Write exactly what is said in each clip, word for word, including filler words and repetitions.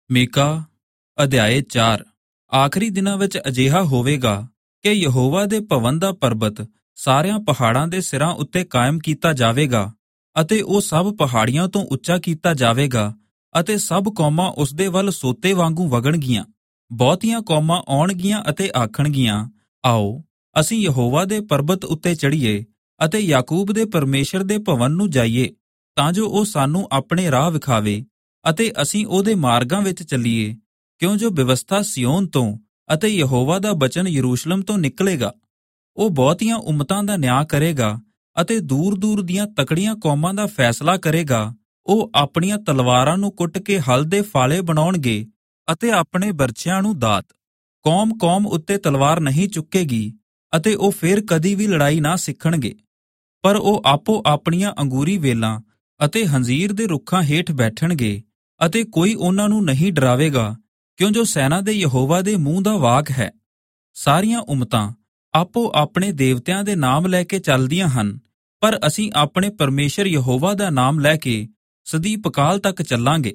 ਮੀਕਾ ਅਧਿਆਏ ਚਾਰ। ਆਖਰੀ ਦਿਨਾਂ ਵਿੱਚ ਅਜਿਹਾ ਹੋਵੇਗਾ ਕਿ ਯਹੋਵਾ ਦੇ ਭਵਨ ਦਾ ਪਰਬਤ ਸਾਰਿਆਂ ਪਹਾੜਾਂ ਦੇ ਸਿਰਾਂ ਉੱਤੇ ਕਾਇਮ ਕੀਤਾ ਜਾਵੇਗਾ ਅਤੇ ਉਹ ਸਭ ਪਹਾੜੀਆਂ ਤੋਂ ਉੱਚਾ ਕੀਤਾ ਜਾਵੇਗਾ ਅਤੇ ਸਭ ਕੌਮਾਂ ਉਸ ਦੇ ਵੱਲ ਸੋਤੇ ਵਾਂਗੂ ਵਗਣਗੀਆਂ। ਬਹੁਤੀਆਂ ਕੌਮਾਂ ਆਉਣਗੀਆਂ ਅਤੇ ਆਖਣਗੀਆਂ, ਆਓ ਅਸੀਂ ਯਹੋਵਾ ਦੇ ਪਰਬਤ ਉੱਤੇ ਚੜ੍ਹੀਏ ਅਤੇ ਯਾਕੂਬ ਦੇ ਪਰਮੇਸ਼ਰ ਦੇ ਭਵਨ ਨੂੰ ਜਾਈਏ, ਤਾਂ ਜੋ ਉਹ ਸਾਨੂੰ ਆਪਣੇ ਰਾਹ ਵਿਖਾਵੇ ਅਤੇ ਅਸੀਂ ਉਹਦੇ ਮਾਰਗਾਂ ਵਿੱਚ ਚੱਲੀਏ, ਕਿਉਂ ਜੋ ਬਿਵਸਥਾ ਸਿਯੋਨ ਤੋਂ ਅਤੇ ਯਹੋਵਾ ਦਾ ਬਚਨ ਯਰੂਸ਼ਲਮ ਤੋਂ ਨਿਕਲੇਗਾ। ਉਹ ਬਹੁਤੀਆਂ ਉਮਤਾਂ ਦਾ ਨਿਆਂ ਕਰੇਗਾ ਅਤੇ ਦੂਰ ਦੂਰ ਦੀਆਂ ਤਕੜੀਆਂ ਕੌਮਾਂ ਦਾ ਫੈਸਲਾ ਕਰੇਗਾ। ਉਹ ਆਪਣੀਆਂ ਤਲਵਾਰਾਂ ਨੂੰ ਕੁੱਟ ਕੇ ਹਲ ਦੇ ਫਾਲੇ ਬਣਾਉਣਗੇ ਅਤੇ ਆਪਣੇ ਬਰਛਿਆਂ ਨੂੰ ਦਾਤ। ਕੌਮ ਕੌਮ ਉੱਤੇ ਤਲਵਾਰ ਨਹੀਂ ਚੁੱਕੇਗੀ ਅਤੇ ਉਹ ਫੇਰ ਕਦੀ ਵੀ ਲੜਾਈ ਨਾ ਸਿੱਖਣਗੇ, ਪਰ ਉਹ ਆਪੋ ਆਪਣੀਆਂ ਅੰਗੂਰੀ ਵੇਲਾਂ ਅਤੇ ਹੰਜ਼ੀਰ ਦੇ ਰੁੱਖਾਂ ਹੇਠ ਬੈਠਣਗੇ ਅਤੇ ਕੋਈ ਉਹਨਾਂ ਨੂੰ ਨਹੀਂ ਡਰਾਵੇਗਾ, ਕਿਉਂ ਜੋ ਸੈਨਾ ਦੇ ਯਹੋਵਾ ਦੇ ਮੂੰਹ ਦਾ ਵਾਕ ਹੈ। ਸਾਰੀਆਂ ਉਮਤਾਂ ਆਪੋ ਆਪਣੇ ਦੇਵਤਿਆਂ ਦੇ ਨਾਮ ਲੈ ਕੇ ਚੱਲਦੀਆਂ ਹਨ, ਪਰ ਅਸੀਂ ਆਪਣੇ ਪਰਮੇਸ਼ਰ ਯਹੋਵਾ ਦਾ ਨਾਮ ਲੈ ਕੇ ਸਦੀਪ ਕਾਲ ਤੱਕ ਚੱਲਾਂਗੇ।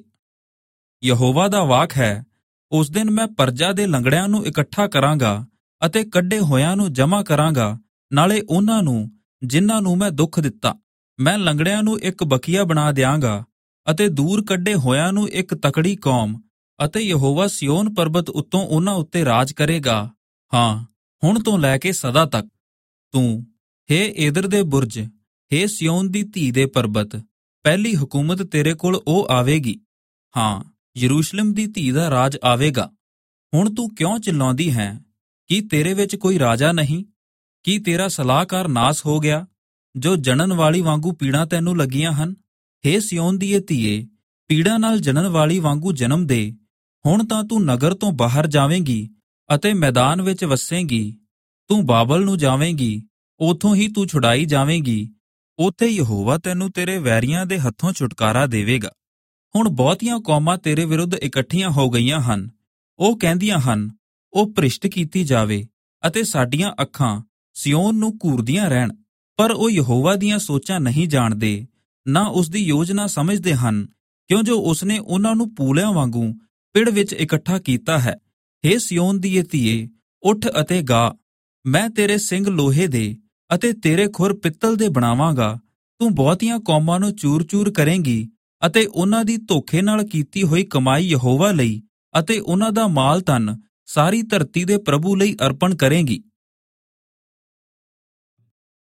ਯਹੋਵਾ ਦਾ ਵਾਕ ਹੈ, ਉਸ ਦਿਨ ਮੈਂ ਪਰਜਾ ਦੇ ਲੰਗੜਿਆਂ ਨੂੰ ਇਕੱਠਾ ਕਰਾਂਗਾ ਅਤੇ ਕੱਢੇ ਹੋਇਆਂ ਨੂੰ ਜਮ੍ਹਾਂ ਕਰਾਂਗਾ, ਨਾਲੇ ਉਹਨਾਂ ਨੂੰ ਜਿਨ੍ਹਾਂ ਨੂੰ ਮੈਂ ਦੁੱਖ ਦਿੱਤਾ। ਮੈਂ ਲੰਗੜਿਆਂ ਨੂੰ ਇੱਕ ਬਕੀਆ ਬਣਾ ਦਿਆਂਗਾ ਅਤੇ ਦੂਰ ਕੱਢੇ ਹੋਇਆਂ ਨੂੰ ਇੱਕ ਤਕੜੀ ਕੌਮ, ਅਤੇ ਯਹੋਵਾ ਸਿਯੋਨ ਪਰਬਤ ਉੱਤੋਂ ਉਹਨਾਂ ਉੱਤੇ ਰਾਜ ਕਰੇਗਾ। ਹਾਂ, ਹੁਣ ਤੋਂ ਲੈ ਕੇ ਸਦਾ ਤੱਕ। ਤੂੰ, ਹੇ ਏਦਰ ਦੇ ਬੁਰਜ, ਹੇ ਸਿਯੋਨ ਦੀ ਧੀ ਦੇ ਪਰਬਤ, ਪਹਿਲੀ ਹਕੂਮਤ ਤੇਰੇ ਕੋਲ ਉਹ ਆਵੇਗੀ। ਹਾਂ, ਯਰੂਸ਼ਲਮ ਦੀ ਧੀ ਦਾ ਰਾਜ ਆਵੇਗਾ। ਹੁਣ ਤੂੰ ਕਿਉਂ ਚਿল্ਲਾਉਂਦੀ ਹੈ? ਕੀ ਤੇਰੇ ਵਿੱਚ ਕੋਈ ਰਾਜਾ ਨਹੀਂ? ਕੀ ਤੇਰਾ ਸਲਾਹਕਾਰ ਨਾਸ ਹੋ ਗਿਆ, ਜੋ ਜਣਨ ਵਾਲੀ ਵਾਂਗੂ ਪੀੜਾਂ ਤੈਨੂੰ ਲੱਗੀਆਂ ਹਨ? ਹੇ ਸਿਯੋਨ ਦੀਏ ਧੀਏ, ਪੀੜਾਂ ਨਾਲ ਜਣਨ ਵਾਲੀ ਵਾਂਗੂ ਜਨਮ ਦੇ। ਹੁਣ ਤਾਂ ਤੂੰ ਨਗਰ ਤੋਂ ਬਾਹਰ ਜਾਵੇਂਗੀ ਅਤੇ ਮੈਦਾਨ ਵਿੱਚ ਵੱਸੇਂਗੀ। ਤੂੰ ਬਾਬਲ ਨੂੰ ਜਾਵੇਂਗੀ, ਉਥੋਂ ਹੀ ਤੂੰ ਛੁਡਾਈ ਜਾਵੇਂਗੀ। ਉੱਥੇ ਯਹੋਵਾ ਤੈਨੂੰ ਤੇਰੇ ਵੈਰੀਆਂ ਦੇ ਹੱਥੋਂ ਛੁਟਕਾਰਾ ਦੇਵੇਗਾ। ਹੁਣ ਬਹੁਤੀਆਂ ਕੌਮਾਂ ਤੇਰੇ ਵਿਰੁੱਧ ਇਕੱਠੀਆਂ ਹੋ ਗਈਆਂ ਹਨ। ਉਹ ਕਹਿੰਦੀਆਂ ਹਨ, ਉਹ ਭ੍ਰਿਸ਼ਟ ਕੀਤੀ ਜਾਵੇ ਅਤੇ ਸਾਡੀਆਂ ਅੱਖਾਂ ਸਿਯੋਨ ਨੂੰ ਘੂਰਦੀਆਂ ਰਹਿਣ, ਪਰ ਉਹ ਯਹੋਵਾ ਦੀਆਂ ਸੋਚਾਂ ਨਹੀਂ ਜਾਣਦੇ, ਨਾ ਉਸ ਦੀ ਯੋਜਨਾ ਸਮਝਦੇ ਹਨ, ਕਿਉਂ ਜੋ ਉਸਨੇ ਉਹਨਾਂ ਨੂੰ ਪੂਲਿਆਂ ਵਾਂਗੂ ਪਿੜ ਵਿੱਚ ਇਕੱਠਾ ਕੀਤਾ ਹੈ। ਹੇ ਸਿਯੋਨ ਦੀਏ ਧੀਏ, ਉੱਠ ਅਤੇ ਗਾ। ਮੈਂ ਤੇਰੇ ਸਿੰਗ ਲੋਹੇ ਦੇ ਅਤੇ ਤੇਰੇ ਖੁਰ ਪਿੱਤਲ ਦੇ ਬਣਾਵਾਂਗਾ। ਤੂੰ ਬਹੁਤੀਆਂ ਕੌਮਾਂ ਨੂੰ ਚੂਰ-ਚੂਰ ਕਰੇਂਗੀ ਅਤੇ ਉਹਨਾਂ ਦੀ ਧੋਖੇ ਨਾਲ ਕੀਤੀ ਹੋਈ ਕਮਾਈ ਯਹੋਵਾ ਲਈ ਅਤੇ ਉਹਨਾਂ ਦਾ ਮਾਲ ਧਨ ਸਾਰੀ ਧਰਤੀ ਦੇ ਪ੍ਰਭੂ ਲਈ ਅਰਪਣ ਕਰੇਂਗੀ।